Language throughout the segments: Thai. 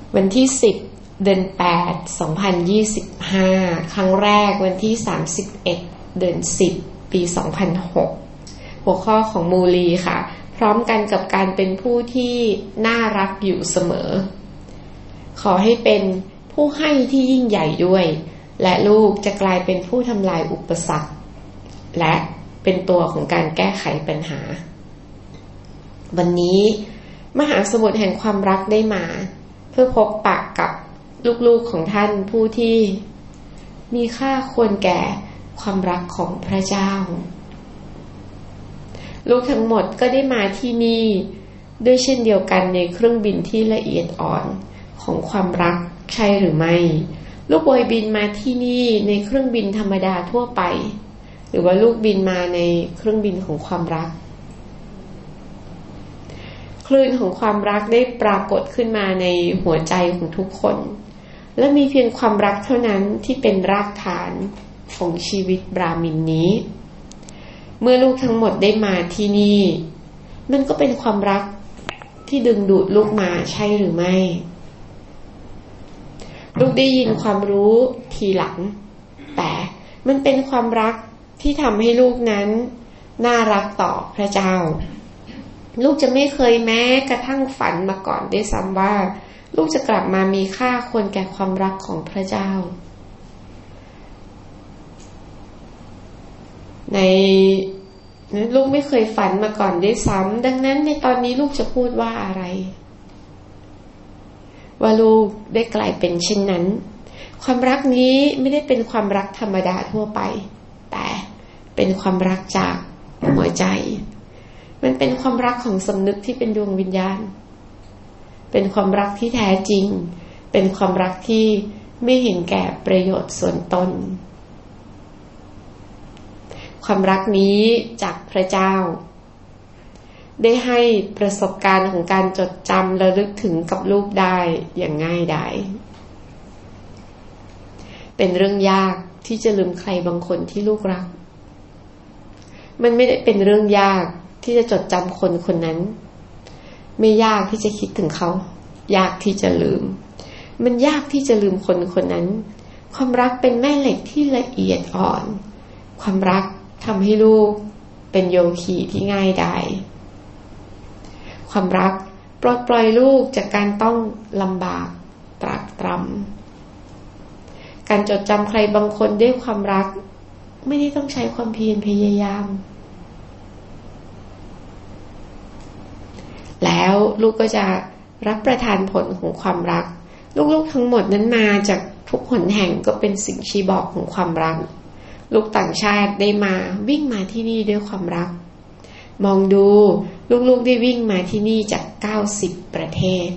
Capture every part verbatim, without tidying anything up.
วันที่สิบเดือนแปด สองพันยี่สิบห้าครั้งแรกวันที่สามสิบเอ็ดเดือนสิบปีสองพันหกหัวข้อของมูลีค่ะพร้อมกันกับการเป็นผู้ที่น่ารักอยู่เสมอขอให้เป็นผู้ให้ที่ยิ่งใหญ่ด้วยและลูกจะกลายเป็นผู้ทำลายอุปสรรคและเป็นตัวของการแก้ไขปัญหาวันนี้มหาสมุทรแห่งความรักได้มาเพื่อพบปะกับลูกๆของท่านผู้ที่มีค่าควรแก่ความรักของพระเจ้าลูกทั้งหมดก็ได้มาที่นี่ด้วยเช่นเดียวกันในเครื่องบินที่ละเอียดอ่อนของความรักใช่หรือไม่ลูกบอยบินมาที่นี่ในเครื่องบินธรรมดาทั่วไปหรือว่าลูกบินมาในเครื่องบินของความรักคลื่นของความรักได้ปรากฏขึ้นมาในหัวใจของทุกคนและมีเพียงความรักเท่านั้นที่เป็นรากฐานของชีวิตบราหมินนี้เมื่อลูกทั้งหมดได้มาที่นี่มันก็เป็นความรักที่ดึงดูดลูกมาใช่หรือไม่ลูกได้ยินความรู้ทีหลังแต่มันเป็นความรักที่ทำให้ลูกนั้นน่ารักต่อพระเจ้าลูกจะไม่เคยแม้กระทั่งฝันมาก่อนด้วยซ้ำว่าลูกจะกลับมามีค่าควรแก่ความรักของพระเจ้าในลูกไม่เคยฝันมาก่อนด้วยซ้ำดังนั้นในตอนนี้ลูกจะพูดว่าอะไรว่าลูกได้กลายเป็นเช่นนั้นความรักนี้ไม่ได้เป็นความรักธรรมดาทั่วไปแต่เป็นความรักจากหัวใจมันเป็นความรักของสำนึกที่เป็นดวงวิญญาณเป็นความรักที่แท้จริงเป็นความรักที่ไม่เห็นแก่ประโยชน์ส่วนตนความรักนี้จากพระเจ้าได้ให้ประสบการณ์ของการจดจำระลึกถึงกับลูกได้อย่างง่ายดายเป็นเรื่องยากที่จะลืมใครบางคนที่ลูกรักมันไม่ได้เป็นเรื่องยากที่จะจดจำคนคนนั้นไม่ยากที่จะคิดถึงเขายากที่จะลืมมันยากที่จะลืมคนคนนั้นความรักเป็นแม่เหล็กที่ละเอียดอ่อนความรักทำให้ลูกเป็นโยคีที่ง่ายดายความรักปลดปล่อยลูกจากการต้องลำบากตรากตรำการจดจำใครบางคนด้วยความรักไม่ได้ต้องใช้ความเพียรพยายามแล้วลูกก็จะรับประทานผลของความรักลูกๆทั้งหมดนั้นมาจากทุกหนแห่งก็เป็นสิ่งชี้บอกของความรักลูกต่างชาติได้มาวิ่งมาที่นี่ด้วยความรักมองดูลูกๆได้วิ่งมาที่นี่จากเก้าสิบประเทศ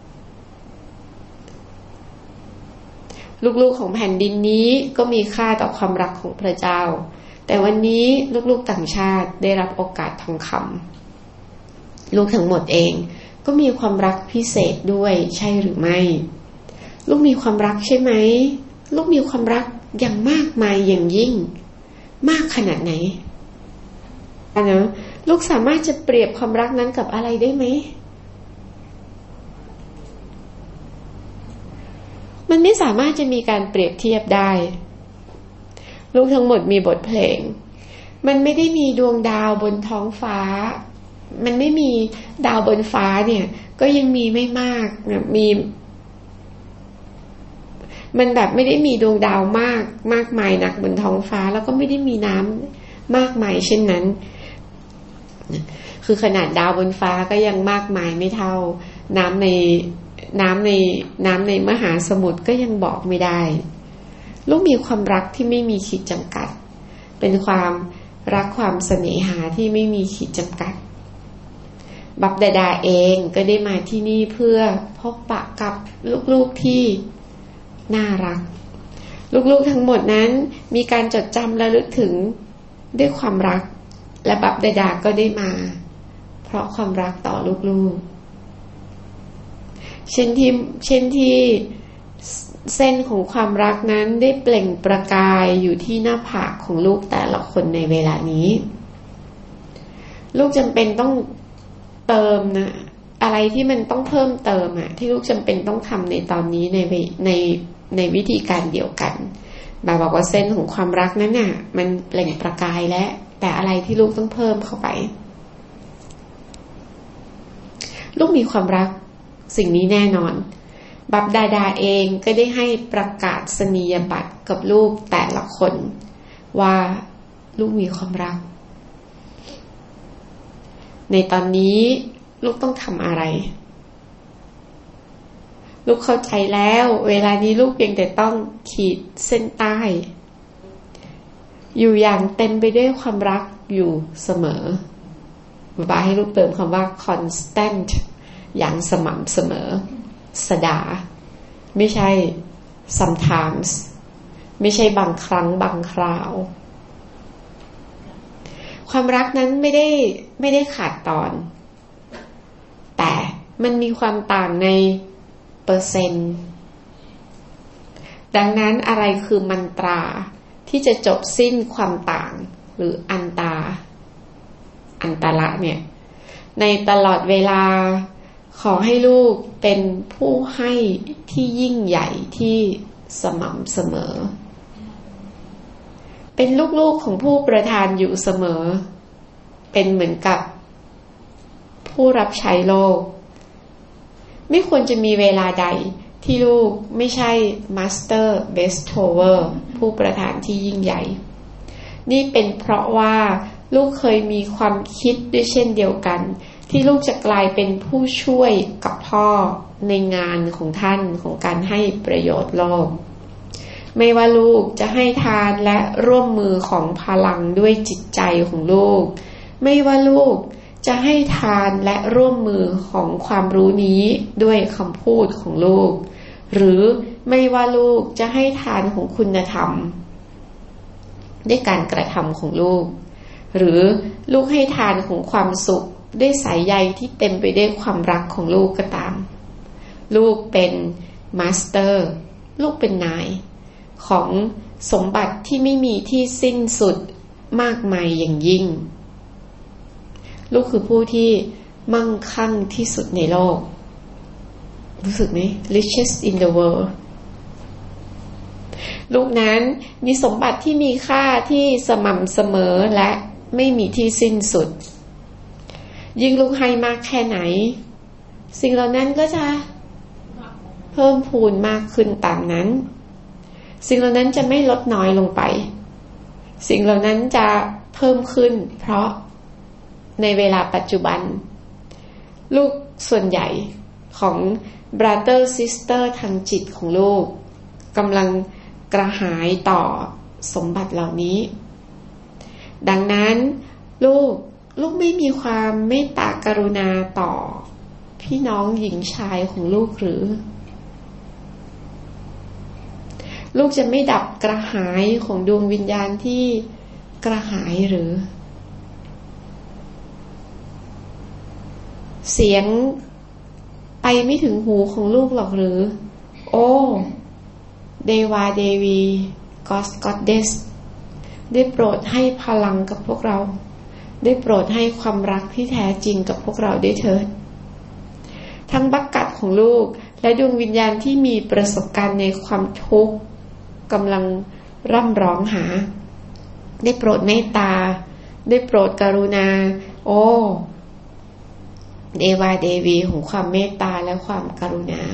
ลูกๆของแผ่นดินนี้ก็มีค่าต่อความรักของพระเจ้าแต่วันนี้ลูกๆต่างชาติได้รับโอกาสทองคำลูกทั้งหมดเองก็มีความรักพิเศษด้วยใช่หรือไม่ลูกมีความรักใช่ไหมลูกมีความรักอย่างมากมายอย่างยิ่งมากขนาดไหนนะลูกสามารถจะเปรียบความรักนั้นกับอะไรได้ไหมมันไม่สามารถจะมีการเปรียบเทียบได้ลูกทั้งหมดมีบทเพลงมันไม่ได้มีดวงดาวบนท้องฟ้ามันไม่มีดาวบนฟ้าเนี่ยก็ยังมีไม่มากนะมีมันแบบไม่ได้มีดวงดาวมากมากมายนักบนท้องฟ้าแล้วก็ไม่ได้มีน้ำมากมายเช่นนั้นคือขนาดดาวบนฟ้าก็ยังมากมายไม่เท่าน้ำในน้ำในน้ำในมหาสมุทรก็ยังบอกไม่ได้ลูกมีความรักที่ไม่มีขีดจำกัดเป็นความรักความเสน่หาที่ไม่มีขีดจำกัดบัพดาดาเองก็ได้มาที่นี่เพื่อพบปะกับลูกๆที่น่ารักลูกๆทั้งหมดนั้นมีการจดจำระลึกถึงด้วยความรักและบัพดาดาก็ได้มาเพราะความรักต่อลูกๆเช่นที่เช่นที่เส้นของความรักนั้นได้เปล่งประกายอยู่ที่หน้าผากของลูกแต่ละคนในเวลานี้ลูกจำเป็นต้องเติมนะอะไรที่มันต้องเพิ่มเติมอะที่ลูกจำเป็นต้องทำในตอนนี้ในในในวิธีการเดียวกันบาบอกว่าเส้นของความรักนั้นน่ะมันเปล่งประกายแล้วแต่อะไรที่ลูกต้องเพิ่มเข้าไปลูกมีความรักสิ่งนี้แน่นอนบับดาดาเองก็ได้ให้ประกาศนียบัตรกับลูกแต่ละคนว่าลูกมีความรักในตอนนี้ลูกต้องทำอะไรลูกเข้าใจแล้วเวลานี้ลูกเพียงแต่ต้องขีดเส้นใต้อยู่อย่างเต็มไปด้วยความรักอยู่เสมอบ้าให้ลูกเติมคำว่า constant อย่างสม่ำเสมอสดาไม่ใช่ sometimes ไม่ใช่บางครั้งบางคราวความรักนั้นไม่ได้ไม่ได้ขาดตอนแต่มันมีความต่างในเปอร์เซ็นต์ดังนั้นอะไรคือมันตราที่จะจบสิ้นความต่างหรืออันตาอันตระเนี่ยในตลอดเวลาขอให้ลูกเป็นผู้ให้ที่ยิ่งใหญ่ที่สม่ำเสมอเป็นลูกๆของผู้ประทานอยู่เสมอเป็นเหมือนกับผู้รับใช้โลกไม่ควรจะมีเวลาใดที่ลูกไม่ใช่ Master Bestower ผู้ประทานที่ยิ่งใหญ่นี่เป็นเพราะว่าลูกเคยมีความคิดด้วยเช่นเดียวกันที่ลูกจะกลายเป็นผู้ช่วยกับพ่อในงานของท่านของการให้ประโยชน์โลกไม่ว่าลูกจะให้ทานและร่วมมือของพลังด้วยจิตใจของลูกไม่ว่าลูกจะให้ทานและร่วมมือของความรู้นี้ด้วยคำพูดของลูกหรือไม่ว่าลูกจะให้ทานของคุณธรรมด้วยการกระทำของลูกหรือลูกให้ทานของความสุขด้วยสายใยที่เต็มไปด้วยความรักของลูกก็ตามลูกเป็นมาสเตอร์ลูกเป็นนายของสมบัติที่ไม่มีที่สิ้นสุดมากมายอย่างยิ่งลูกคือผู้ที่มั่งคั่งที่สุดในโลกรู้สึกไหม richest in the world ลูกนั้นมีสมบัติที่มีค่าที่สม่ำเสมอและไม่มีที่สิ้นสุดยิ่งลูกให้มากแค่ไหนสิ่งเหล่านั้นก็จะเพิ่มพูนมากขึ้นตามนั้นสิ่งเหล่านั้นจะไม่ลดน้อยลงไปสิ่งเหล่านั้นจะเพิ่มขึ้นเพราะในเวลาปัจจุบันลูกส่วนใหญ่ของ brother sister ทางจิตของลูกกำลังกระหายต่อสมบัติเหล่านี้ดังนั้นลูกลูกไม่มีความเมตตากรุณาต่อพี่น้องหญิงชายของลูกหรือลูกจะไม่ดับกระหายของดวงวิญญาณที่กระหายหรือเสียงไปไม่ถึงหูของลูกหรอกหรือโอ้เดวาเดวีกอสกอดเดสได้โปรดให้พลังกับพวกเราได้โปรดให้ความรักที่แท้จริงกับพวกเราได้เถิดทั้งบักกัดของลูกและดวงวิญญาณที่มีประสบการณ์ในความทุกข์กำลังร่ำร้องหาได้โปรดเมตตาได้โปรดกรุณาโอ้เดวาเดวีของความเมตตาและความกรุณา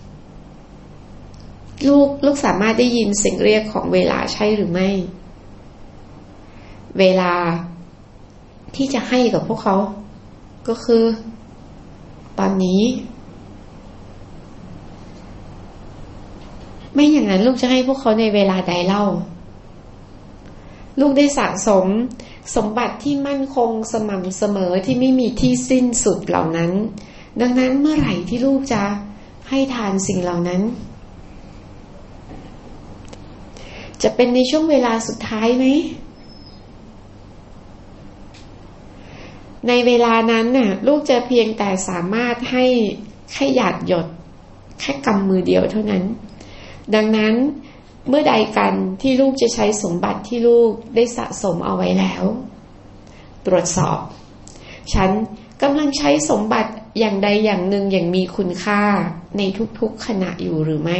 ลูกลูกสามารถได้ยินเสียงเรียกของเวลาใช่หรือไม่เวลาที่จะให้กับพวกเขาก็คือตอนนี้ไม่อย่างนั้นลูกจะให้พวกเขาในเวลาใดเล่าลูกได้สะสมสมบัติที่มั่นคงสม่ำเสมอที่ไม่มีที่สิ้นสุดเหล่านั้นดังนั้นเมื่อไหร่ที่ลูกจะให้ทานสิ่งเหล่านั้นจะเป็นในช่วงเวลาสุดท้ายไหมในเวลานั้นน่ะลูกจะเพียงแต่สามารถให้แค่หยาดหยดแค่กำมือเดียวเท่านั้นดังนั้นเมื่อใดกันที่ลูกจะใช้สมบัติที่ลูกได้สะสมเอาไว้แล้วตรวจสอบฉันกำลังใช้สมบัติอย่างใดอย่างหนึ่งอย่างมีคุณค่าในทุกๆขณะอยู่หรือไม่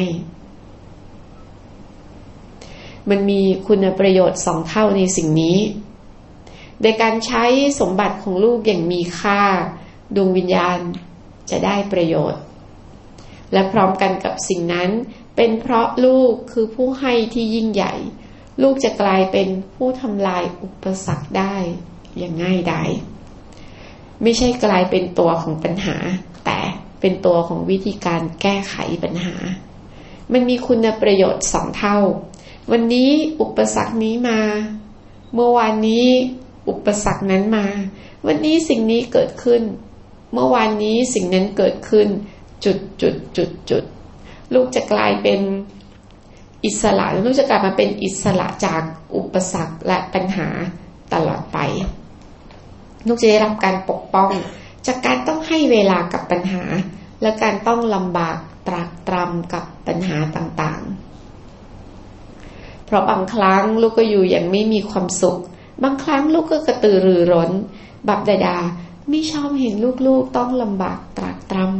มันมีคุณประโยชน์สองเท่าในสิ่งนี้โดยการใช้สมบัติของลูกอย่างมีค่าดวงวิญญาณจะได้ประโยชน์และพร้อมกันกับสิ่งนั้นเป็นเพราะลูกคือผู้ให้ที่ยิ่งใหญ่ลูกจะกลายเป็นผู้ทำลายอุปสรรคได้อย่างง่ายดายไม่ใช่กลายเป็นตัวของปัญหาแต่เป็นตัวของวิธีการแก้ไขปัญหามันมีคุณประโยชน์สองเท่าวันนี้อุปสรรคนี้มาเมื่อวานนี้อุปสรรคนั้นมาวันนี้สิ่งนี้เกิดขึ้นเมื่อวานนี้สิ่งนั้นเกิดขึ้นจุดจุดจุดจุดลูกจะกลายเป็นอิสระลูกจะกลับมาเป็นอิสระจากอุปสรรคและปัญหาตลอดไปลูกจะได้รับการปกป้องจากการต้องให้เวลากับปัญหาและการต้องลำบากตรากตรำกับปัญหาต่างๆเพราะบางครั้งลูกก็อยู่อย่างไม่มีความสุขบางครั้งลูกก็กระตือรือร้นบัพดาดาไม่ชอบเห็นลูกๆต้องลำบากตรากตรำ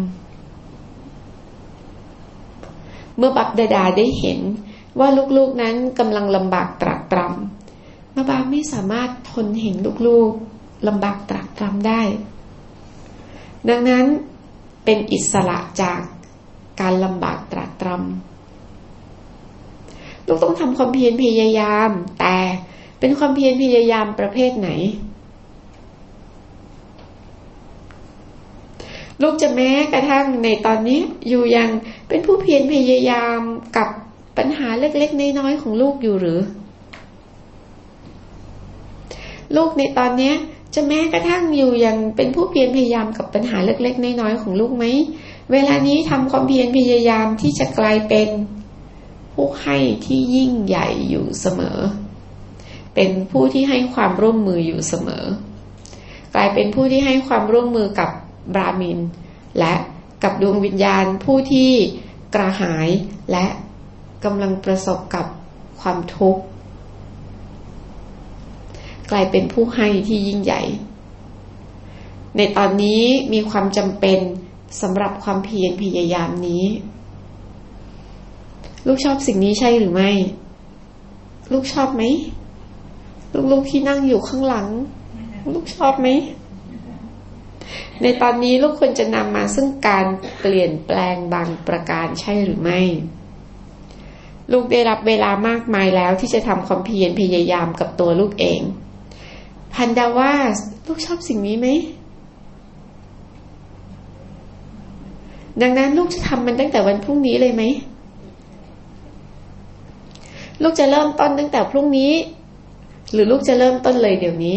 เมื่อบัพดาดาได้เห็นว่าลูกๆนั้นกำลังลำบากตรากตรำบัพดาไม่สามารถทนเห็นลูกๆลำบากตรากตรำได้ดังนั้นเป็นอิสระจากการลำบากตรากตรำลูกต้องทำความเพียรพยายามแต่เป็นความเพียรพยายามประเภทไหนลูกจะแม้กระทั่งในตอนนี้อยู่ยังเป็นผู้เพียรพยายามกับปัญหาเล็กๆน้อยๆของลูกอยู่หรือลูกในตอนนี้จะแม้กระทั่งอยู่ยังเป็นผู้เพียรพยายามกับปัญหาเล็กๆน้อยๆของลูกไหมเวลานี้ทำความเพียรพยายามที่จะกลายเป็นผู้ให้ที่ยิ่งใหญ่อยู่เสมอเป็นผู้ที่ให้ความร่วมมืออยู่เสมอกลายเป็นผู้ที่ให้ความร่วมมือกับบราหมินและกับดวงวิญญาณผู้ที่กระหายและกำลังประสบกับความทุกข์กลายเป็นผู้ให้ที่ยิ่งใหญ่ในตอนนี้มีความจำเป็นสำหรับความเพียรพยายามนี้ลูกชอบสิ่งนี้ใช่หรือไม่ลูกชอบไหมลูกๆที่นั่งอยู่ข้างหลังลูกชอบไหมในตอนนี้ลูกควรจะนำมาซึ่งการเปลี่ยนแปลงบางประการใช่หรือไม่ลูกได้รับเวลามากมายแล้วที่จะทำความเพียรพยายามกับตัวลูกเองพันดาว่าลูกชอบสิ่งนี้ไหมดังนั้นลูกจะทำมันตั้งแต่วันพรุ่งนี้เลยไหมลูกจะเริ่มต้นตั้งแต่พรุ่งนี้หรือลูกจะเริ่มต้นเลยเดี๋ยวนี้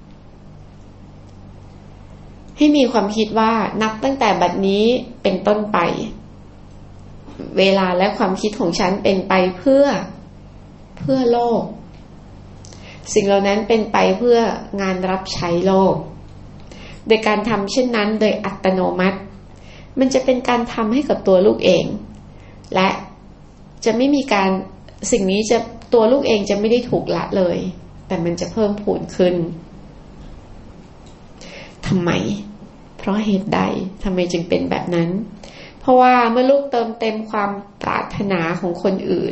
ให้มีความคิดว่านับตั้งแต่บัดนี้เป็นต้นไปเวลาและความคิดของฉันเป็นไปเพื่อเพื่อโลกสิ่งเหล่านั้นเป็นไปเพื่องานรับใช้โลกโดยการทำเช่นนั้นโดยอัตโนมัติมันจะเป็นการทำให้กับตัวลูกเองและจะไม่มีการสิ่งนี้จะตัวลูกเองจะไม่ได้ถูกละเลยแต่มันจะเพิ่มพูนขึ้นทำไมเพราะเหตุใดทำไมจึงเป็นแบบนั้นเพราะว่าเมื่อลูกเติมเต็มความปรารถนาของคนอื่น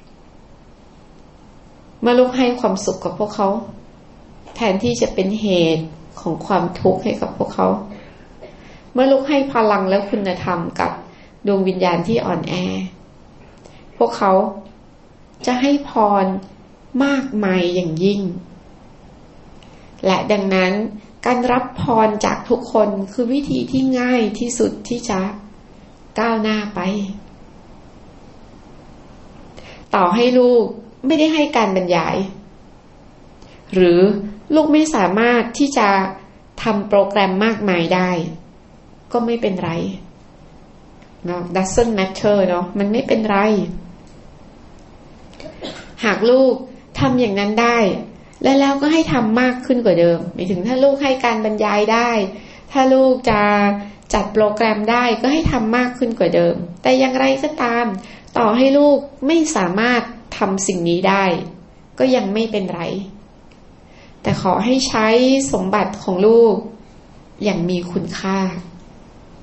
เมื่อลูกให้ความสุขกับพวกเขาแทนที่จะเป็นเหตุของความทุกข์ให้กับพวกเขาเมื่อลูกให้พลังและคุณธรรมกับดวงวิญญาณที่อ่อนแอพวกเขาจะให้พรมากมายอย่างยิ่งและดังนั้นการรับพรจากทุกคนคือวิธีที่ง่ายที่สุดที่จะก้าวหน้าไปต่อให้ลูกไม่ได้ให้การบรรยายหรือลูกไม่สามารถที่จะทำโปรแกรมมากมายได้ก็ไม่เป็นไรเนาะ doesn't matter เนาะมันไม่เป็นไรหากลูกทำอย่างนั้นได้และแล้วก็ให้ทำมากขึ้นกว่าเดิมหมายถึงถ้าลูกให้การบรรยายได้ถ้าลูกจะจัดโปรแกรมได้ก็ให้ทำมากขึ้นกว่าเดิมแต่อย่างไรก็ตามต่อให้ลูกไม่สามารถทำสิ่งนี้ได้ก็ยังไม่เป็นไรแต่ขอให้ใช้สมบัติของลูกอย่างมีคุณค่า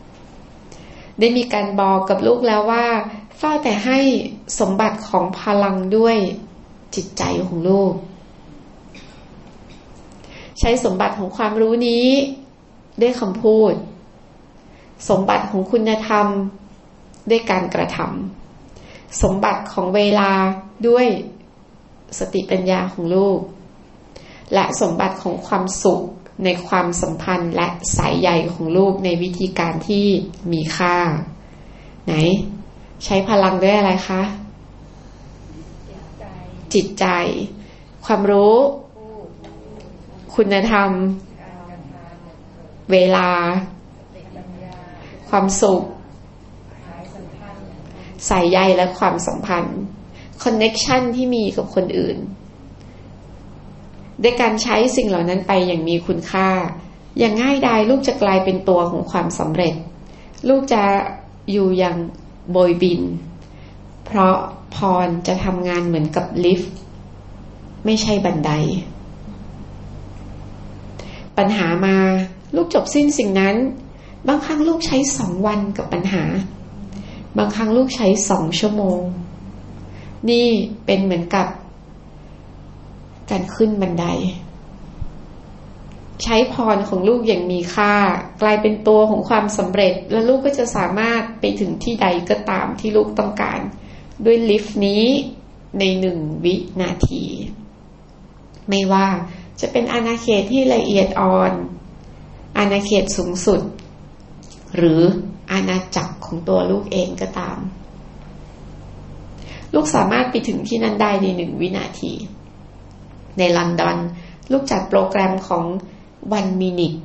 ได้มีการบอกกับลูกแล้วว่าเฝ้าแต่ให้สมบัติของพลังด้วยจิตใจของลูกใช้สมบัติของความรู้นี้ด้วยคำพูดสมบัติของคุณธรรมด้วยการกระทำสมบัติของเวลาด้วยสติปัญญาของลูกและสมบัติของความสุขในความสัมพันธ์และสายใยของลูกในวิธีการที่มีค่าไหนใช้พลังด้วยอะไรคะจิตใจความรู้คุณธรรมเวลาความสุขสายใยและความสัมพันธ์คอนเนคชั่นที่มีกับคนอื่นด้วยการใช้สิ่งเหล่านั้นไปอย่างมีคุณค่าอย่างง่ายดายลูกจะกลายเป็นตัวของความสำเร็จลูกจะอยู่อย่างโบยบินเพราะพรจะทำงานเหมือนกับลิฟต์ไม่ใช่บันไดปัญหามาลูกจบสิ้นสิ่งนั้นบางครั้งลูกใช้สองวันกับปัญหาบางครั้งลูกใช้สองชั่วโมงนี่เป็นเหมือนกับการขึ้นบันไดใช้พรของลูกอย่างมีค่ากลายเป็นตัวของความสำเร็จและลูกก็จะสามารถไปถึงที่ใดก็ตามที่ลูกต้องการด้วยลิฟต์นี้ในหนึ่งวินาทีไม่ว่าจะเป็นอาณาเขตที่ละเอียดอ่อนอาณาเขตสูงสุดหรืออาณาจักรของตัวลูกเองก็ตามลูกสามารถไปถึงที่นั้นได้ในหนึ่งวินาทีในลอนดอนลูกจัดโปรแกรมของ one minute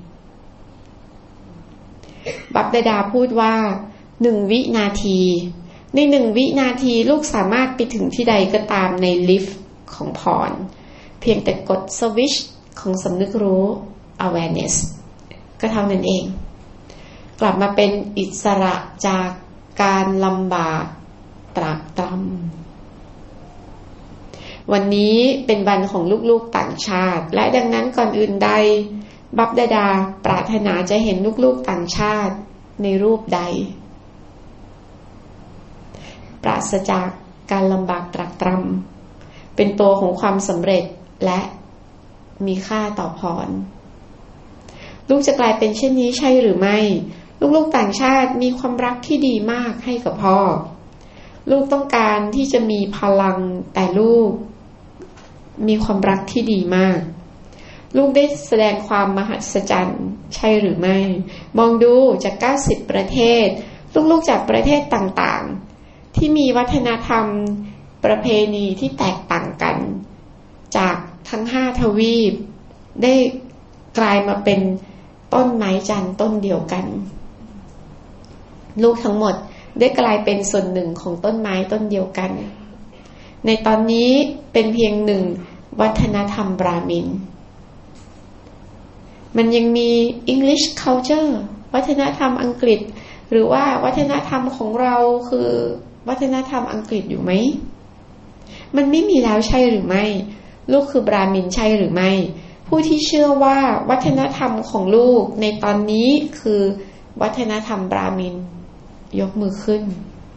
บัพดาดาพูดว่าหนึ่งวินาทีในหนึ่งวินาทีลูกสามารถไปถึงที่ใดก็ตามในลิฟต์ของพรเพียงแต่กดสวิตช์ของสำนึกรู้ awareness ก็เท่านั้นเองกลับมาเป็นอิสระจากการลำบากตรากตรำวันนี้เป็นวันของลูกๆต่างชาติและดังนั้นก่อนอื่นใดบัพดาดาปรารถนาจะเห็นลูกๆต่างชาติในรูปใดปราศจากการลำบากตรากตรำเป็นตัวของความสำเร็จและมีค่าต่อพรลูกจะกลายเป็นเช่นนี้ใช่หรือไม่ลูกๆต่างชาติมีความรักที่ดีมากให้กับพ่อลูกต้องการที่จะมีพลังแต่ลูกมีความรักที่ดีมากลูกได้แสดงความมหัศจรรย์ใช่หรือไม่มองดูจากเก้าสิบประเทศลูกๆจากประเทศต่างๆที่มีวัฒนธรรมประเพณีที่แตกต่างกันจากทั้งห้าทวีปได้กลายมาเป็นต้นไม้จันทร์ต้นเดียวกันลูกทั้งหมดได้กลายเป็นส่วนหนึ่งของต้นไม้ต้นเดียวกันในตอนนี้เป็นเพียงหนึ่งวัฒนธรรมบราหมินมันยังมี English culture วัฒนธรรมอังกฤษหรือว่าวัฒนธรรมของเราคือวัฒนธรรมอังกฤษอยู่ไหมมันไม่มีแล้วใช่หรือไม่ลูกคือบราหมินใช่หรือไม่ผู้ที่เชื่อว่าวัฒนธรรมของลูกในตอนนี้คือวัฒนธรรมบราหมินยกมือขึ้น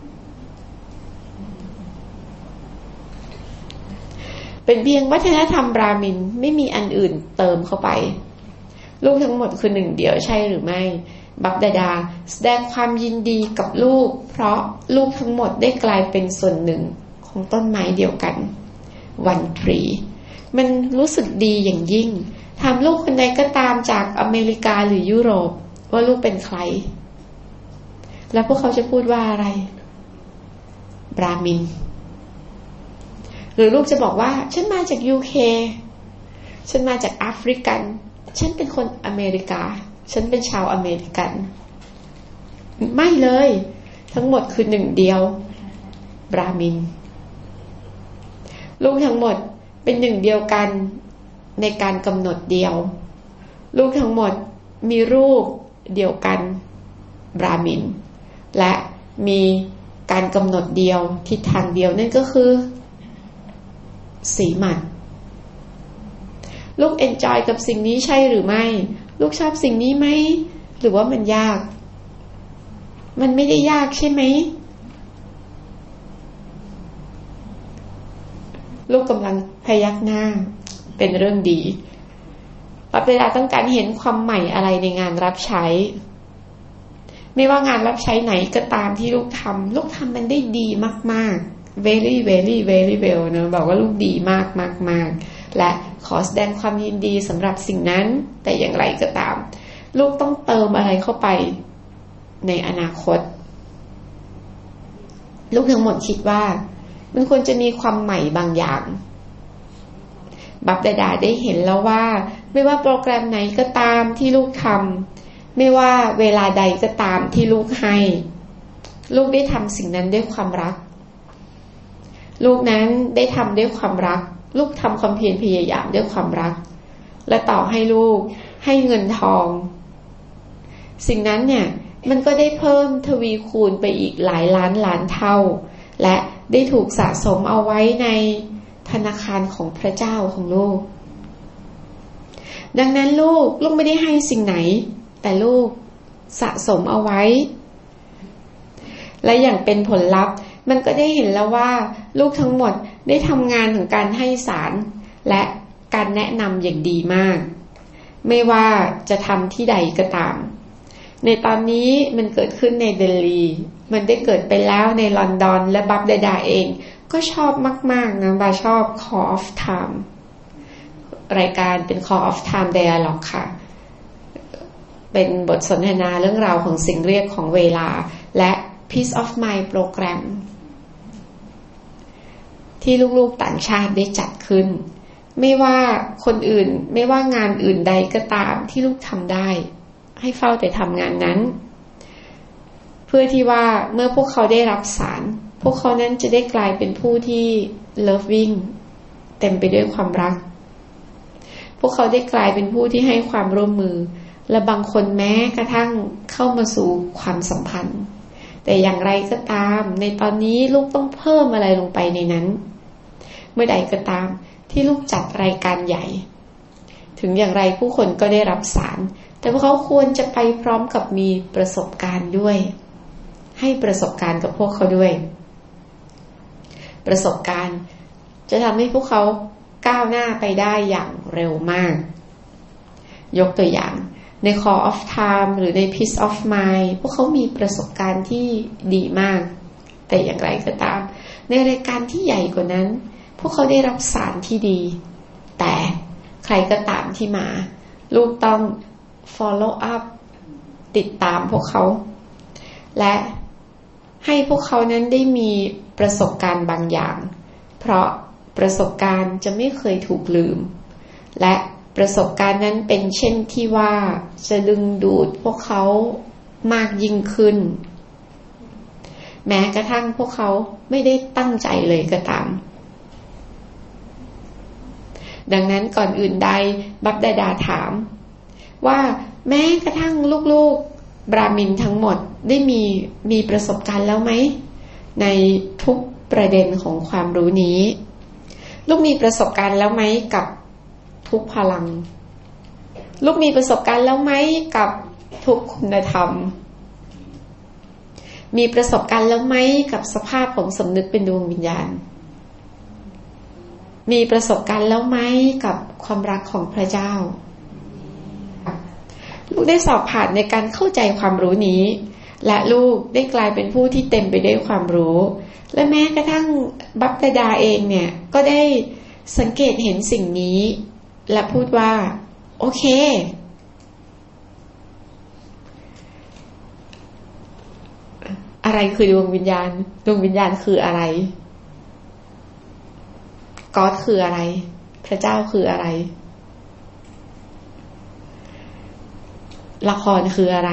เป็นเพียงวัฒนธรรมบราหมินไม่มีอันอื่นเติมเข้าไปลูกทั้งหมดคือหนึ่งเดียวใช่หรือไม่บัพดาดาแสดงความยินดีกับลูกเพราะลูกทั้งหมดได้กลายเป็นส่วนหนึ่งของต้นไม้เดียวกัน One Tree มันรู้สึกดีอย่างยิ่งถามลูกคนใดก็ตามจากอเมริกาหรือยุโรปว่าลูกเป็นใครแล้วพวกเขาจะพูดว่าอะไรบราหมินหรือลูกจะบอกว่าฉันมาจาก ยู เค ฉันมาจากแอฟริกันฉันเป็นคนอเมริกาฉันเป็นชาวอเมริกันไม่เลยทั้งหมดคือหนึ่งเดียวบราหมินลูกทั้งหมดเป็นหนึ่งเดียวกันในการกำหนดเดียวลูกทั้งหมดมีรูปเดียวกันบราหมินและมีการกำหนดเดียวทิศทางเดียวนั่นก็คือสีหมัดลูกเอนจอยกับสิ่งนี้ใช่หรือไม่ลูกชอบสิ่งนี้ไหมหรือว่ามันยากมันไม่ได้ยากใช่ไหมลูกกำลังพยักหน้าเป็นเรื่องดีปัปเดาต้องการเห็นความใหม่อะไรในงานรับใช้ไม่ว่างานรับใช้ไหนก็ตามที่ลูกทำลูกทำมันได้ดีมากๆ very very very well นะบอกว่าลูกดีมากมากมากและขอแสดงความยินดีสำหรับสิ่งนั้นแต่อย่างไรก็ตามลูกต้องเติมอะไรเข้าไปในอนาคตลูกทั้งหมดคิดว่ามันควรจะมีความใหม่บางอย่างบัพดาดาได้เห็นแล้วว่าไม่ว่าโปรแกรมไหนก็ตามที่ลูกทำไม่ว่าเวลาใดก็ตามที่ลูกให้ลูกได้ทำสิ่งนั้นด้วยความรักลูกนั้นได้ทำด้วยความรักลูกทำความเพียรพยายามด้วยความรักและต่อให้ลูกให้เงินทองสิ่งนั้นเนี่ยมันก็ได้เพิ่มทวีคูณไปอีกหลายล้านล้านเท่าและได้ถูกสะสมเอาไว้ในธนาคารของพระเจ้าของลูกดังนั้นลูกลูกไม่ได้ให้สิ่งไหนแต่ลูกสะสมเอาไว้และอย่างเป็นผลลัพธ์มันก็ได้เห็นแล้วว่าลูกทั้งหมดได้ทำงานของการให้สารและการแนะนำอย่างดีมากไม่ว่าจะทำที่ใดก็ตามในตอนนี้มันเกิดขึ้นในเดลีมันได้เกิดไปแล้วในลอนดอนและบัพดาดาเองก็ชอบมากๆนะบาชอบ Call of Time รายการเป็น Call of Time Dialogue ค่ะเป็นบทสนทนาเรื่องราวของสิ่งเรียกของเวลาและ Peace of Mind โปรแกรมที่ลูกๆต่างชาติได้จัดขึ้นไม่ว่าคนอื่นไม่ว่างานอื่นใดก็ตามที่ลูกทำได้ให้เฝ้าแต่ทำงานนั้นเพื่อที่ว่าเมื่อพวกเขาได้รับสารพวกเขานั้นจะได้กลายเป็นผู้ที่ loving เต็มไปด้วยความรักพวกเขาได้กลายเป็นผู้ที่ให้ความร่วมมือและบางคนแม้กระทั่งเข้ามาสู่ความสัมพันธ์แต่อย่างไรก็ตามในตอนนี้ลูกต้องเพิ่มอะไรลงไปในนั้นเมื่อใดก็ตามที่ลูกจัดรายการใหญ่ถึงอย่างไรผู้คนก็ได้รับสารแต่พวกเขาควรจะไปพร้อมกับมีประสบการณ์ด้วยให้ประสบการณ์กับพวกเขาด้วยประสบการณ์จะทำให้พวกเขาก้าวหน้าไปได้อย่างเร็วมากยกตัวอย่างใน Call of Time หรือใน Peace of Mind พวกเขามีประสบการณ์ที่ดีมากแต่อย่างไรก็ตามในรายการที่ใหญ่กว่านั้นพวกเขาได้รับสารที่ดีแต่ใครก็ตามที่มาลูกต้อง follow up ติดตามพวกเขาและให้พวกเขานั้นได้มีประสบการณ์บางอย่างเพราะประสบการณ์จะไม่เคยถูกลืมและประสบการณ์นั้นเป็นเช่นที่ว่าจะดึงดูดพวกเขามากยิ่งขึ้นแม้กระทั่งพวกเขาไม่ได้ตั้งใจเลยก็ตามดังนั้นก่อนอื่นใดบัพดาดาถามว่าแม้กระทั่งลูกๆบราหมินทั้งหมดได้มีมีประสบการณ์แล้วไหมในทุกประเด็นของความรู้นี้ลูกมีประสบการณ์แล้วไหมกับทุกพลังลูกมีประสบการณ์แล้วไหมกับทุกคุณธรรมมีประสบการณ์แล้วไหมกับสภาพของสำนึกเป็นดวงวิญญาณมีประสบการณ์แล้วไหมกับความรักของพระเจ้าลูกได้สอบผ่านในการเข้าใจความรู้นี้และลูกได้กลายเป็นผู้ที่เต็มไปด้วยความรู้และแม้กระทั่งบัพดาดาเองเนี่ยก็ได้สังเกตเห็นสิ่งนี้และพูดว่าโอเคอะไรคือดวงวิญญาณดวงวิญญาณคืออะไรก็อดคืออะไรพระเจ้าคืออะไรละครคืออะไร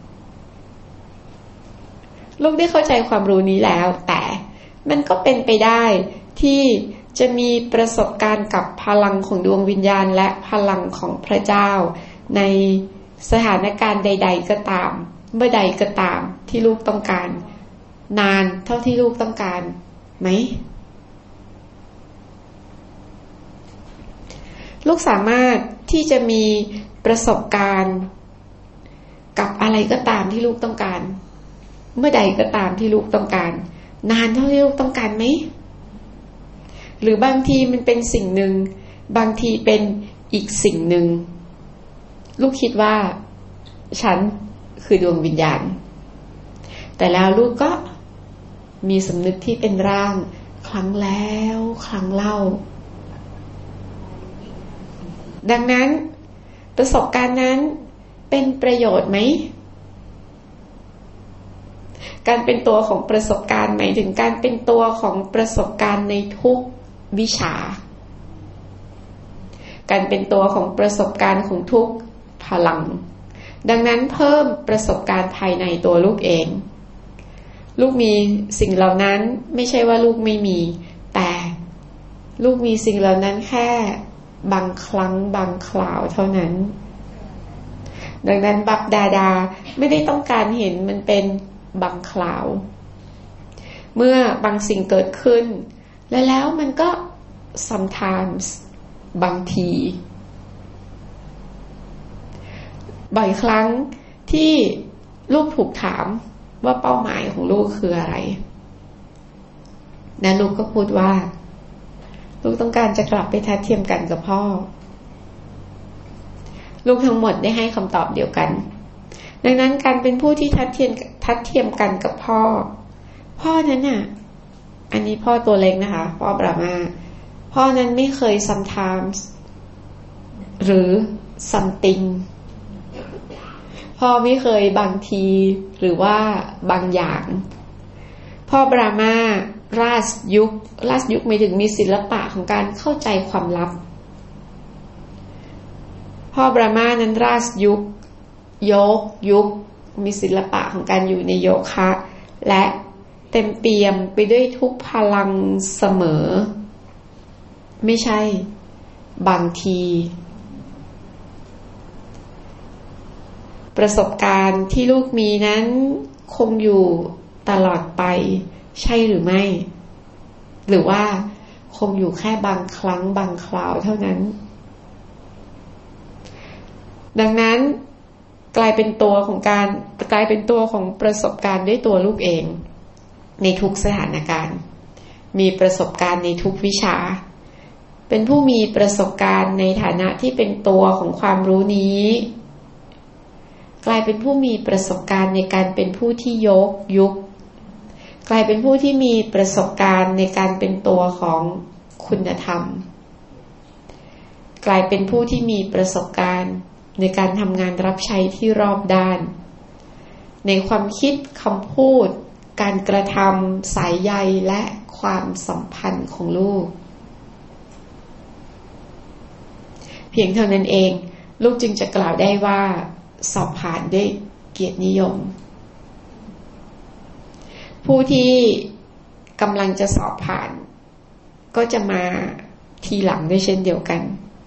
ลูกได้เข้าใจความรู้นี้แล้วแต่มันก็เป็นไปได้ที่จะมีประสบการณ์กับพลังของดวงวิญญาณและพลังของพระเจ้าในสถานการณ์ใดๆก็ตามเมื่อใดก็ตามที่ลูกต้องการนานเท่าที่ลูกต้องการไหมลูกสามารถที่จะมีประสบการณ์กับอะไรก็ตามที่ลูกต้องการเมื่อใดก็ตามที่ลูกต้องการนานเท่าที่ลูกต้องการไหมหรือบางทีมันเป็นสิ่งหนึ่งบางทีเป็นอีกสิ่งหนึ่งลูกคิดว่าฉันคือดวงวิญญาณแต่แล้วลูกก็มีสำนึกที่เป็นร่างครั้งแล้วครั้งเล่าดังนั้นประสบการณ์นั้นเป็นประโยชน์ไหมการเป็นตัวของประสบการณ์หมายถึงการเป็นตัวของประสบการณ์ในทุกวิชาการเป็นตัวของประสบการณ์ของทุกพลังดังนั้นเพิ่มประสบการณ์ภายในตัวลูกเองลูกมีสิ่งเหล่านั้นไม่ใช่ว่าลูกไม่มีแต่ลูกมีสิ่งเหล่านั้นแค่บางครั้งบางคราวเท่านั้นดังนั้นบัพดาดาไม่ได้ต้องการเห็นมันเป็นบางคราวเมื่อบางสิ่งเกิดขึ้นและแล้วมันก็ sometimes บางทีบ่อยครั้งที่ลูกถูกถามว่าเป้าหมายของลูกคืออะไรและลูกก็พูดว่าลูกต้องการจะกลับไปทัดเทียมกันกับพ่อลูกทั้งหมดได้ให้คำตอบเดียวกันดังนั้นการเป็นผู้ที่ทัดเทียมทัดเทียมกันกับพ่อพ่อนั้นน่ะอันนี้พ่อตัวเล็กนะคะพ่อบรามาพ่อนั้นไม่เคย sometimes หรือ something พ่อไม่เคยบางทีหรือว่าบางอย่างพ่อบรามาราชยุคราชยุคหมายถึงมีศิลปะของการเข้าใจความลับพ่อบรามานั้นราชยุคโยกยุคมีศิลปะของการอยู่ในโยคะและเต็มเปี่ยมไปด้วยทุกพลังเสมอไม่ใช่บางทีประสบการณ์ที่ลูกมีนั้นคงอยู่ตลอดไปใช่หรือไม่หรือว่าคงอยู่แค่บางครั้งบางคราวเท่านั้นดังนั้นกลายเป็นตัวของการกลายเป็นตัวของประสบการณ์ด้วยตัวลูกเองในทุกสถานการณ์มีประสบการณ์ในทุกวิชาเป็นผู้มีประสบการณ์ในฐานะที่เป็นตัวของความรู้นี้กลายเป็นผู้มีประสบการณ์ในการเป็นผู้ที่ยกยุคกลายเป็นผู้ที่มีประสบการณ์ในการเป็นตัวของคุณธรรมกลายเป็นผู้ที่มีประสบการณ์ในการทำงานรับใช้ที่รอบด้านในความคิดคำพูดการกระทำสายใยและความสัมพันธ์ของลูกเพียงเท่านั้นเองลูกจึงจะกล่าวได้ว่าสอบผ่านด้วยเกียรตินิยมผู้ที่กำลังจะสอบผ่านก็จะมาทีหลังด้วยเช่นเดียวกัน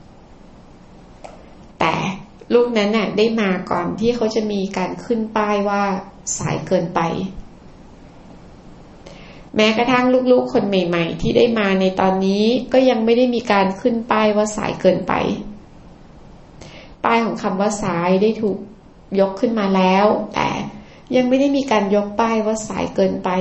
แต่ลูกนั้นน่ะได้มาก่อนที่เขาจะมีการขึ้นป้ายว่าสายเกินไปแม้กระทั่งลูกๆคนใหม่ๆที่ได้มาในตอนนี้ก็ยังไม่ได้มีการขึ้นป้ายว่าสายเกินไปป้ายของคำว่าสายได้ถูกยกขึ้นมาแล้วแต่ยังไม่ได้มีการยกป้ายว่าสายเกินไป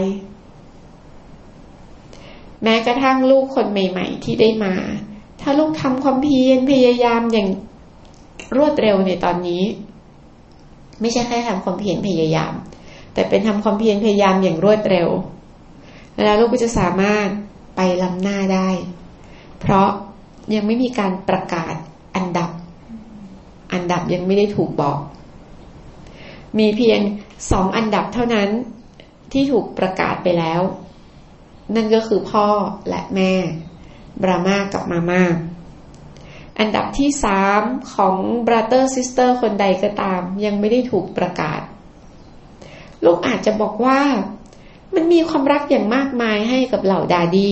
แม้กระทั่งลูกคนใหม่ๆที่ได้มาถ้าลูกทำความเพียรพยายามอย่างรวดเร็วในตอนนี้ไม่ใช่แค่ทำความเพียรพยายามแต่เป็นทำความเพียรพยายามอย่างรวดเร็วแล้วลูกก็จะสามารถไปล้ำหน้าได้เพราะยังไม่มีการประกาศอันดับอันดับยังไม่ได้ถูกบอกมีเพียงสองอันดับเท่านั้นที่ถูกประกาศไปแล้วนั่นก็คือพ่อและแม่บรามากับมาม่าอันดับที่สามของ brother sister คนใดก็ตามยังไม่ได้ถูกประกาศลูกอาจจะบอกว่ามันมีความรักอย่างมากมายให้กับเหล่าดาดี้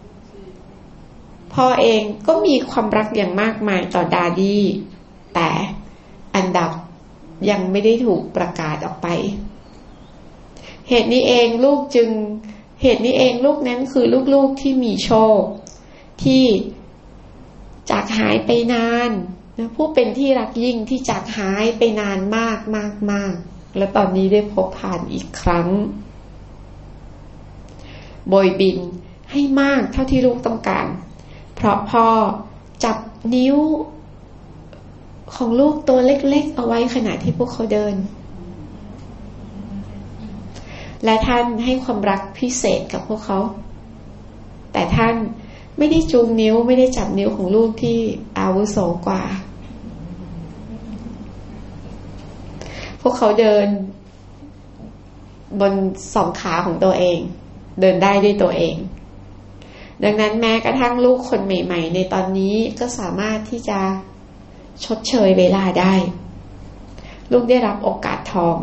พ่อเองก็มีความรักอย่างมากมายต่อดาดี้แต่อันดับยังไม่ได้ถูกประกาศออกไปเหตุนี้เองลูกจึงเหตุนี้เองลูกนั้นคือลูกๆที่มีโชคที่จากหายไปนานนะผู้เป็นที่รักยิ่งที่จากหายไปนานมากมากมากและตอนนี้ได้พบผ่านอีกครั้งโบยบินให้มากเท่าที่ลูกต้องการเพราะพ่อจับนิ้วของลูกตัวเล็กๆเอาไว้ขณะที่พวกเขาเดินและท่านให้ความรักพิเศษกับพวกเขาแต่ท่านไม่ได้จูงนิ้วไม่ได้จับนิ้วของลูกที่อาวุโสกว่าพวกเขาเดินบนสองขาของตัวเองเดินได้ด้วยตัวเองดังนั้นแม้กระทั่งลูกคนใหม่ๆในตอนนี้ก็สามารถที่จะชดเชยเวลาได้ลูกได้รับโอกาสทอง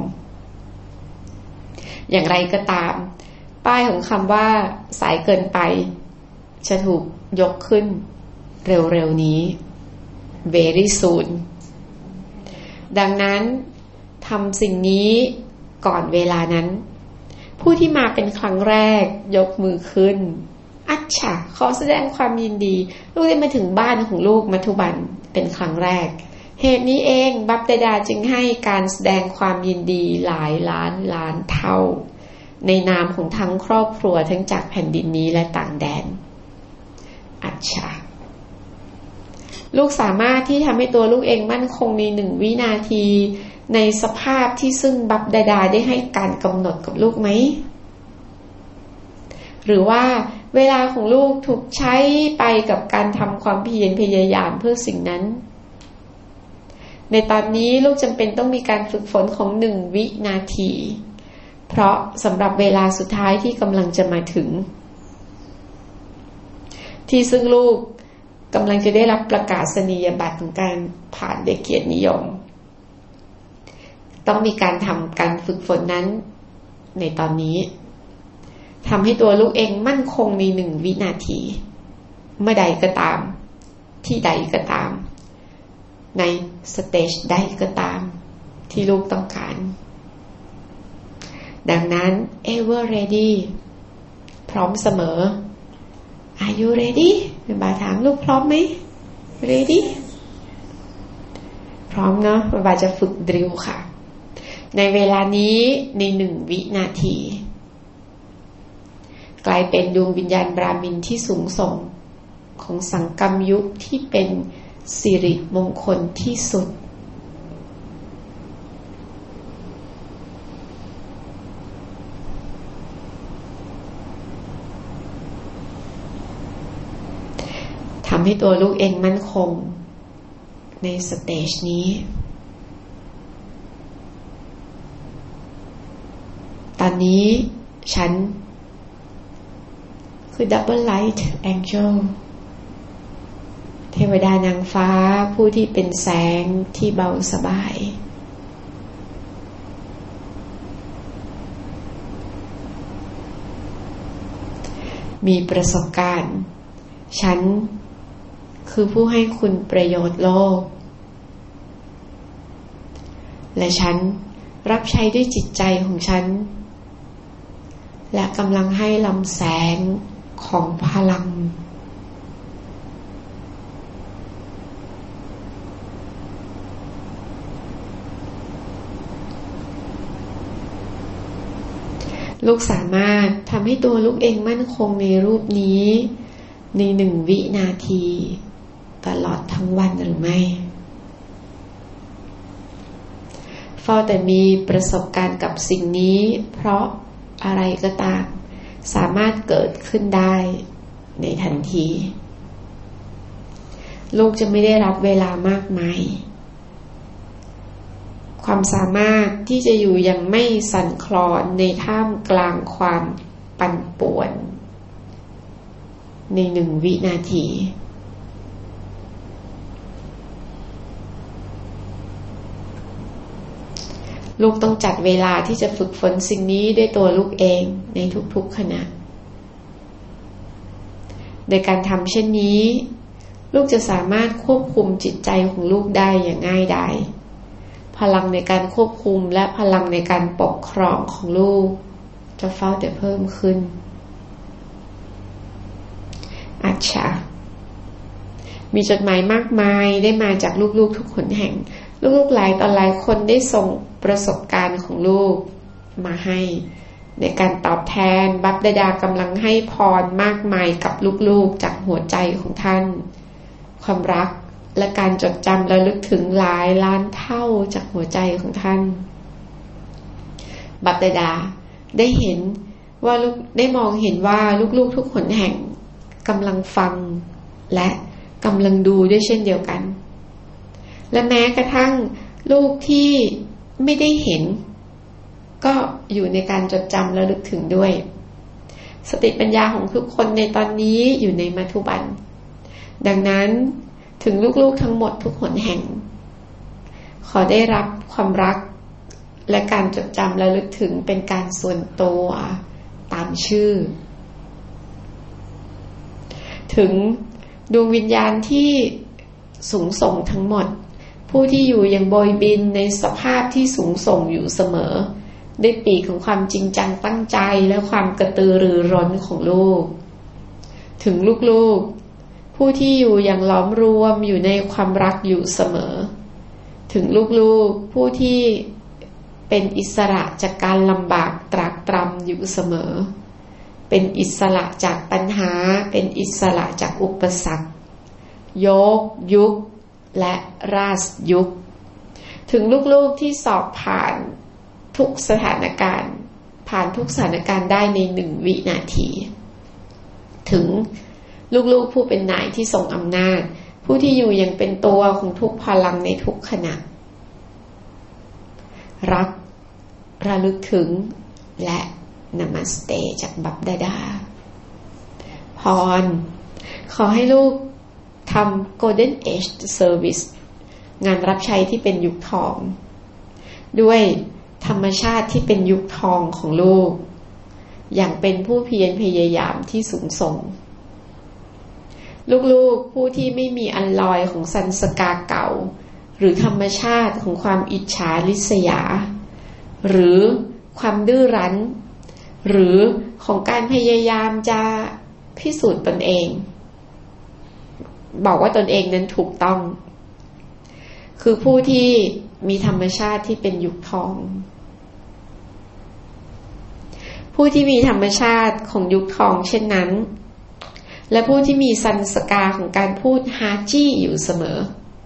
อย่างไรก็ตามป้ายของคำว่าสายเกินไปจะถูกยกขึ้นเร็วๆนี้ very soon ดังนั้นทำสิ่งนี้ก่อนเวลานั้นผู้ที่มาเป็นครั้งแรกยกมือขึ้นอัจฉะขอแสดงความยินดีลูกได้มาถึงบ้านของลูกมัทุบันเป็นครั้งแรกเหตุนี้เองบัพเตดาจึงให้การแสดงความยินดีหลายล้านล้านเท่าในนามของทั้งครอบครัวทั้งจากแผ่นดินนี้และต่างแดนอัจฉะลูกสามารถที่ทำให้ตัวลูกเองมั่นคงในหนึ่งวินาทีในสภาพที่ซึ่งบัพเตดาได้ให้การกำหนดกับลูกไหมหรือว่าเวลาของลูกถูกใช้ไปกับการทำความเพียรพยายามเพื่อสิ่งนั้นในตอนนี้ลูกจำเป็นต้องมีการฝึกฝนของหนึ่งวินาทีเพราะสำหรับเวลาสุดท้ายที่กำลังจะมาถึงที่ซึ่งลูกกำลังจะได้รับประกาศนียบัตรของการผ่านเด็กเกียรตินิยมต้องมีการทำการฝึกฝนนั้นในตอนนี้ทำให้ตัวลูกเองมั่นคงในหนึ่งวินาทีเมื่อใดก็ตามที่ใดก็ตามในสเตจใดก็ตามที่ลูกต้องการดังนั้น ever ready พร้อมเสมอ Are you ready เป็นบาถามลูกพร้อมไหม ready พร้อมเนาะบาจะฝึกดริลค่ะในเวลานี้ในหนึ่งวินาทีกลายเป็นดวงวิญญาณบราหมินที่สูงส่งของสังกัมยุคที่เป็นสิริมงคลที่สุดทำให้ตัวลูกเองมั่นคงในสเตจนี้ตอนนี้ฉันคือ Double Light Angel เทวดานางฟ้าผู้ที่เป็นแสงที่เบาสบายมีประสบการณ์ฉันคือผู้ให้คุณประโยชน์โลกและฉันรับใช้ด้วยจิตใจของฉันและกำลังให้ลำแสงของพลังลูกสามารถทำให้ตัวลูกเองมั่นคงในรูปนี้ในหนึ่งวินาทีตลอดทั้งวันหรือไม่เฝ้าแต่มีประสบการณ์กับสิ่งนี้เพราะอะไรก็ตามสามารถเกิดขึ้นได้ในทันทีลูกจะไม่ได้รับเวลามากมายความสามารถที่จะอยู่อย่างไม่สั่นคลอนในท่ามกลางความปั่นป่วนในหนึ่งวินาทีลูกต้องจัดเวลาที่จะฝึกฝนสิ่งนี้ด้วยตัวลูกเองในทุกๆขณะโดยการทำเช่นนี้ลูกจะสามารถควบคุมจิตใจของลูกได้อย่างง่ายดายพลังในการควบคุมและพลังในการปกครองของลูกจะเฝ้าแต่เพิ่มขึ้นอัจฉะมีจดหมายมากมายได้มาจากลูกๆทุกคนแห่งลูกๆหลายต่อหลายคนได้ส่งประสบการณ์ของลูกมาให้ในการตอบแทนบัพดาดากำลังให้พรมากมายกับลูกๆจากหัวใจของท่านความรักและการจดจำระลึกถึงหลายล้านเท่าจากหัวใจของท่านบัพดาดาได้เห็นว่าลูกได้มองเห็นว่าลูกๆทุกคนแห่งกำลังฟังและกำลังดูด้วยเช่นเดียวกันและแม้กระทั่งลูกที่ไม่ได้เห็นก็อยู่ในการจดจำและลึกถึงด้วยสติปัญญาของทุกคนในตอนนี้อยู่ในมัทุบันดังนั้นถึงลูกๆทั้งหมดทุกหนแห่งขอได้รับความรักและการจดจำและลึกถึงเป็นการส่วนตัวตามชื่อถึงดวงวิญญาณที่สูงส่งทั้งหมดผู้ที่อยู่อย่างโบยบินในสภาพที่สูงส่งอยู่เสมอด้วยปีกของความจริงจังตั้งใจและความกระตือรือร้นของลูกถึงลูกๆผู้ที่อยู่อย่างล้อมรวมอยู่ในความรักอยู่เสมอถึงลูกๆผู้ที่เป็นอิสระจากการลำบากตรากตรำอยู่เสมอเป็นอิสระจากปัญหาเป็นอิสระจากอุปสรรคโยกยุคและราชยุคถึงลูกๆที่สอบผ่านทุกสถานการณ์ผ่านทุกสถานการณ์ได้ในหนึ่งวินาทีถึงลูกๆผู้เป็นนายที่ทรงอำนาจผู้ที่อยู่อย่างเป็นตัวของทุกพลังในทุกขณะรักระลึกถึงและนามัสเตจากบัพดาดาพรขอให้ลูกทำ Golden Age Service งานรับใช้ที่เป็นยุคทองด้วยธรรมชาติที่เป็นยุคทองของลูกอย่างเป็นผู้เพียรพยายามที่สูงส่งลูกๆผู้ที่ไม่มีอันลอยของสันสกาเก่าหรือธรรมชาติของความอิจฉาริษยาหรือความดื้อรั้นหรือของการพยายามจะพิสูจน์ตนเองบอกว่าตนเองนั้นถูกต้องคือผู้ที่มีธรรมชาติที่เป็นยุคทองผู้ที่มีธรรมชาติของยุคทองเช่นนั้นและผู้ที่มีสันสกาของการพูดฮาจี้อยู่เสมอ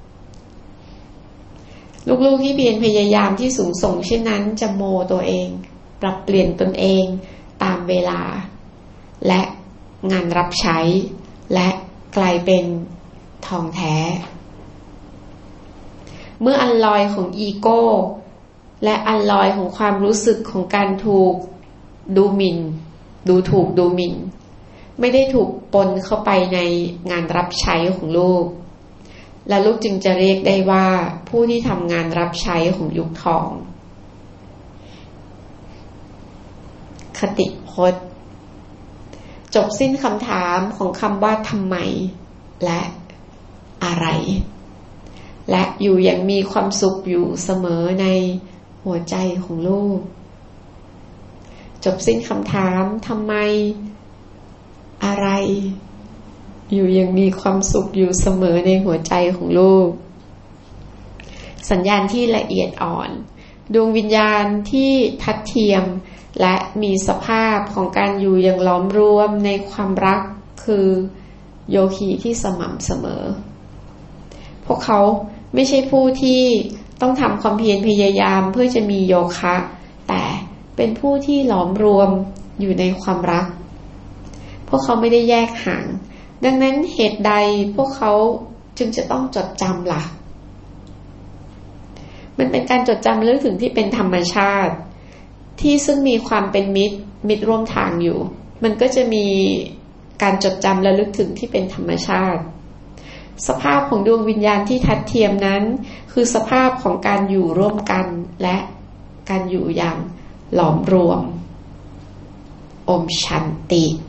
ลูกๆที่เพียรพยายามที่สูงส่งเช่นนั้นจะโมตัวเองปรับเปลี่ยนตนเองตามเวลาและงานรับใช้และกลายเป็นทองแท้เมื่ออัลลอยของอีโก้และอัลลอยของความรู้สึกของการถูกดูหมิ่นดูถูกดูหมิ่นไม่ได้ถูกปนเข้าไปในงานรับใช้ของลูกและลูกจึงจะเรียกได้ว่าผู้ที่ทำงานรับใช้ของยุคทองคติพจน์จบสิ้นคำถามของคำว่าทำไมและอะไรและอยู่อย่างมีความสุขอยู่เสมอในหัวใจของลูกจบสิ้นคำถามทำไมอะไรอยู่อย่างมีความสุขอยู่เสมอในหัวใจของลูกสัญญาณที่ละเอียดอ่อนดวงวิญญาณที่ทัดเทียมและมีสภาพของการอยู่อย่างล้อมรวมในความรักคือโยคีที่สม่ำเสมอพวกเขาไม่ใช่ผู้ที่ต้องทำความเพียรพยายามเพื่อจะมีโยคะแต่เป็นผู้ที่ล้อมรวมอยู่ในความรักพวกเขาไม่ได้แยกห่างดังนั้นเหตุใดพวกเขาจึงจะต้องจดจำล่ะมันเป็นการจดจำเรื่องถึงที่เป็นธรรมชาติที่ซึ่งมีความเป็นมิตรมิตรร่วมทางอยู่มันก็จะมีการจดจำและลึกถึงที่เป็นธรรมชาติสภาพของดวงวิญญาณที่ทัดเทียมนั้นคือสภาพของการอยู่ร่วมกันและการอยู่อย่างหลอมรวมโอมชันติ